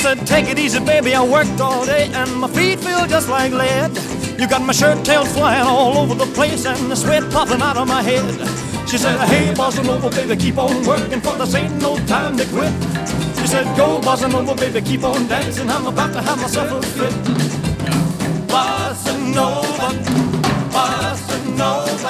said, take it easy, baby, I worked all day and my feet feel just like lead. You got my shirt tails flying all over the place and the sweat popping out of my head. She said, hey, bossa nova, baby, keep on working, for this ain't no time to quit. She said, go, bossa nova, baby, keep on dancing, I'm about to have myself a fit. Bossa nova, bossa nova.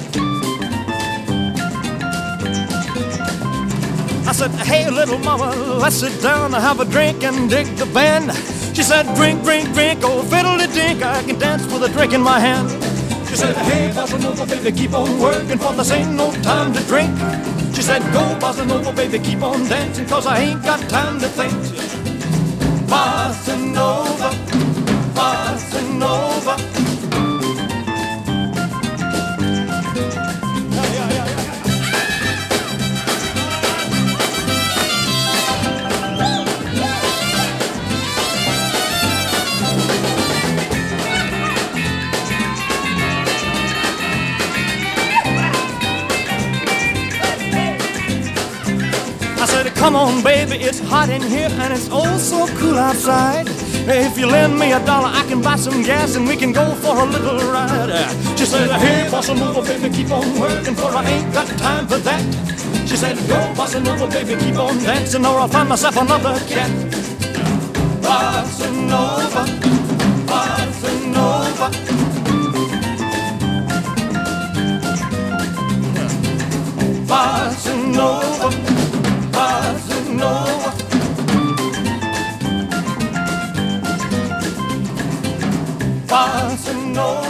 I said, hey, little mama, let's sit down and have a drink and dig the band. She said, drink, drink, drink, oh, fiddle-de-dink, I can dance with a drink in my hand. She said, hey, bossa nova, baby, keep on working, for this ain't no time to drink. She said, go, bossa nova, baby, keep on dancing, cause I ain't got time to think. Bossa nova, bossa nova. I said, come on, baby, it's hot in here and it's oh so cool outside. If you lend me $1, I can buy some gas and we can go for a little ride. She said, hey, bossa nova, baby, keep on working, for I ain't got time for that. She said, go, bossa nova, baby, keep on dancing, or I'll find myself another cat. Bossa nova, bossa nova. Bossa nova, bossa nova. Bossa nova.